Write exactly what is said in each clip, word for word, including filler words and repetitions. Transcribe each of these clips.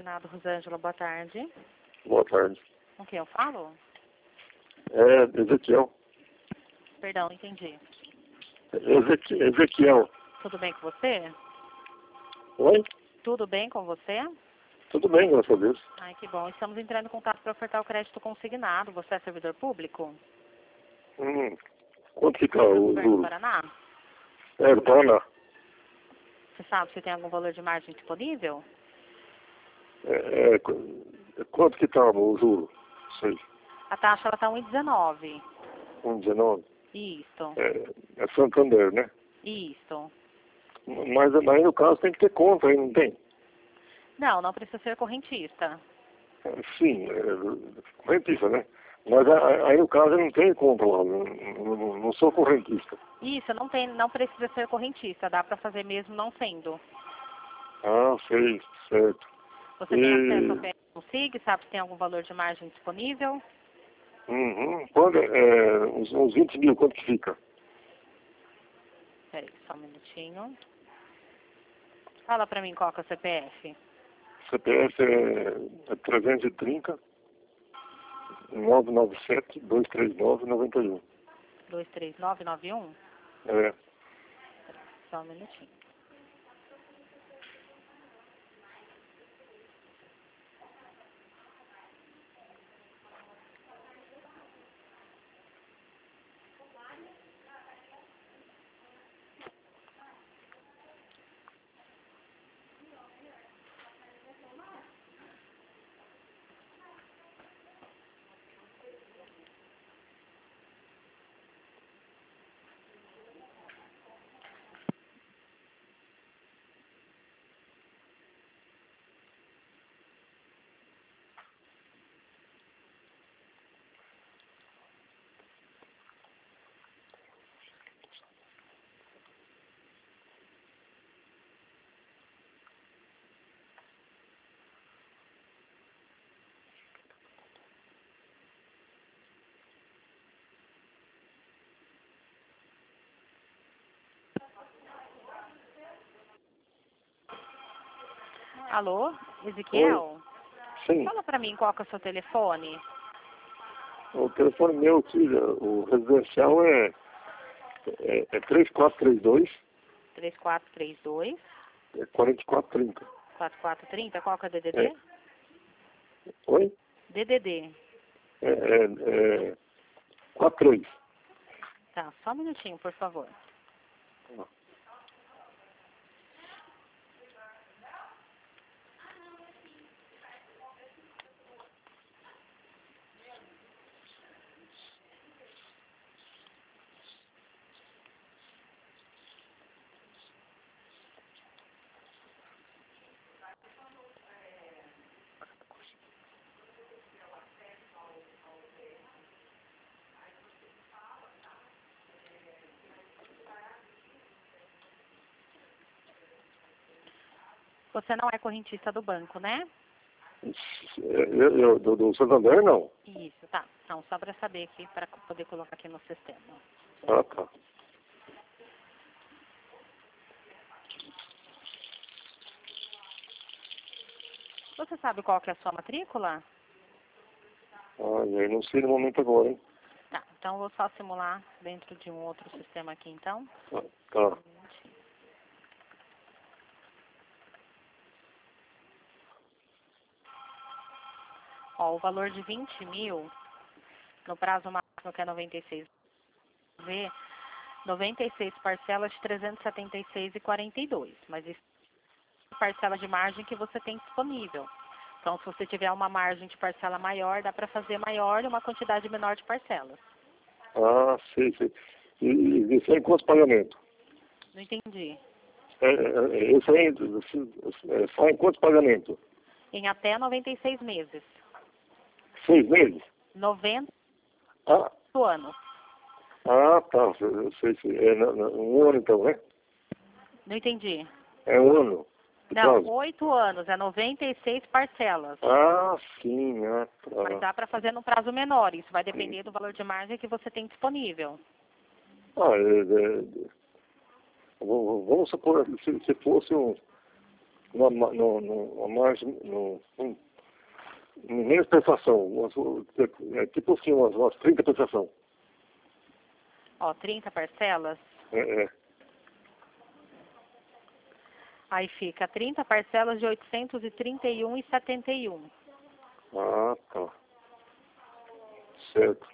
Consignado, Rosângela, boa tarde. Boa tarde. Com quem eu falo? É Ezequiel. Perdão, entendi. Ezequi- Ezequiel. Tudo bem com você? Oi? Tudo bem com você? Tudo bem, graças a Deus. Ai, que bom. Estamos entrando em contato para ofertar o crédito consignado. Você é servidor público? Hum. Quanto fica Do o governo do juro? Paraná? É, do Paraná. Você sabe se tem algum valor de margem disponível? É, é, qu- quanto que tá o juro? Sei. A taxa está um vírgula dezenove. um dezenove. Isso, É, é Santander, né? isso. Mas aí no caso tem que ter conta aí, não tem? Não, não precisa ser correntista. É, sim, é, correntista, né? Mas a- aí no caso eu não tenho conta lá, não, não, não sou correntista. Isso, não tem, não precisa ser correntista. Dá para fazer mesmo não sendo. Ah, sei, certo. Você tem acesso ao P S Consig? Sabe se tem algum valor de margem disponível? Uhum. Quando, é, uns, uns vinte mil, quanto que fica? Peraí, só um minutinho. Fala para mim qual que é o C P F. C P F é, é trezentos e trinta, novecentos e noventa e sete, duzentos e trinta e nove, noventa e um. dois três nove nove um? É. Só um minutinho. Alô, Ezequiel? Sim. Fala para mim qual que é o seu telefone. O telefone meu, filha, o residencial é, é, é três quatro três dois, três quatro três dois, é quarenta e quatro trinta. quatro quatro três zero. Qual que é o D D D? É. Oi? D D D. É, é, é quarenta e três. Tá, só um minutinho, por favor. Você não é correntista do banco, né? Eu, eu, do, do Santander, não. Isso, tá. Não, só para saber aqui, para poder colocar aqui no sistema. Ah, tá. Você sabe qual que é a sua matrícula? Ah, eu não sei no momento agora, hein? Tá, então eu vou só simular dentro de um outro sistema aqui, então. Ah, tá. Ó, o valor de vinte mil, no prazo máximo que é noventa e seis V, noventa e seis parcelas de trezentos e setenta e seis e quarenta e dois, mas isso é a parcela de margem que você tem disponível. Então, se você tiver uma margem de parcela maior, dá para fazer maior e uma quantidade menor de parcelas. Ah, sei, sei. E, e isso é em quantos pagamentos? Não entendi. É, é, isso aí é, é, só em quantos pagamentos? Em até noventa e seis meses. Seis meses? noventa Ah, anos. ah tá. Eu sei, sei. É na- na- um ano então, né? Não entendi. É um ano. de Não, prazo? oito anos, é noventa e seis parcelas. Ah, sim, ah, Mas tá. dá para fazer num prazo menor. Isso vai depender do valor de margem que você tem disponível. Ah, é, é, v- vamos supor, se, se fosse um, numa, ma- no, no, uma margem, no, um, menos prestação, umas, é, tipo assim, umas, umas trinta prestação. Ó, trinta parcelas. É, é. Aí fica trinta parcelas de oitocentos e trinta e um reais e setenta e um. Ah, tá. Certo.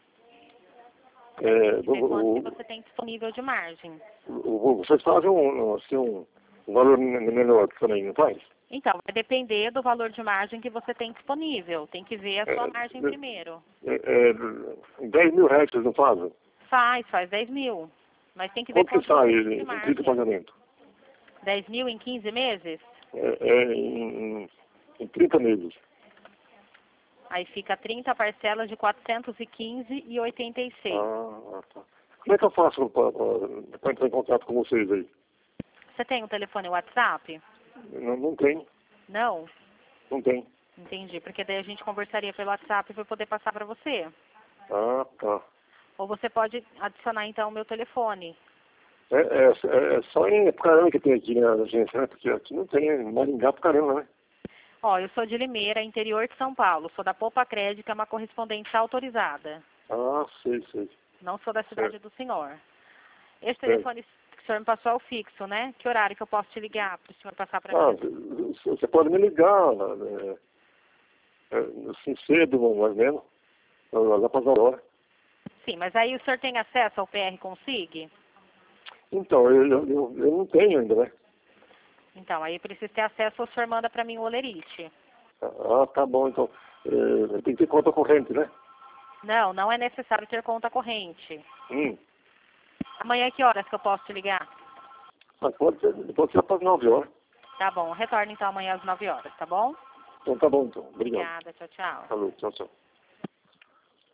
É, Tem que ver o, quanto que o, você tem disponível de margem. o, vocês fazem um, assim, um, um valor menor também, não faz? Então, vai depender do valor de margem que você tem disponível. Tem que ver a sua É, margem é, primeiro. é, é, dez mil reais vocês não fazem? Faz, faz dez mil. Mas tem que ver Quanto que quanto sai você tem de em em trinta margem. pagamentos? dez mil em quinze meses? É, é em, em, em trinta meses. Aí fica trinta parcelas de quatrocentos e quinze reais e oitenta e seis. Ah, tá. Como é que eu faço para entrar em contato com vocês aí? Você tem um telefone WhatsApp? Não, não tem, Não? não tem. Entendi, porque daí a gente conversaria pelo WhatsApp para poder passar para você. Ah, tá. Ou você pode adicionar então o meu telefone. É, é, é, é só em Apucarana que tem aqui na agência, né? Porque aqui não tem, em Maringá, Apucarana, né? Ó, eu sou de Limeira, interior de São Paulo. Sou da Poupa Crédito, é uma correspondência autorizada. Ah, sei, sei. Não sou da cidade Certo. do senhor. Esse Certo. telefone que o senhor me passou é o fixo, né? Que horário que eu posso te ligar para o senhor passar para Ah, mim? você pode me ligar, né? É, assim, cedo, mais ou menos, lá para as horas. Sim, mas aí o senhor tem acesso ao P R Consig? Então, eu, eu, eu, eu não tenho ainda, né? Então, aí precisa ter acesso, o senhor manda para mim o Olerite. Ah, tá bom, então. É, tem que ter conta corrente, né? Não, não é necessário ter conta corrente. Hum. Amanhã que horas que eu posso te ligar? Mas pode ser, pode ser para as nove horas. Tá bom, retorne então amanhã às nove horas, tá bom? Então tá bom, então. Obrigado. Obrigada, tchau, tchau. Falou, tchau, tchau.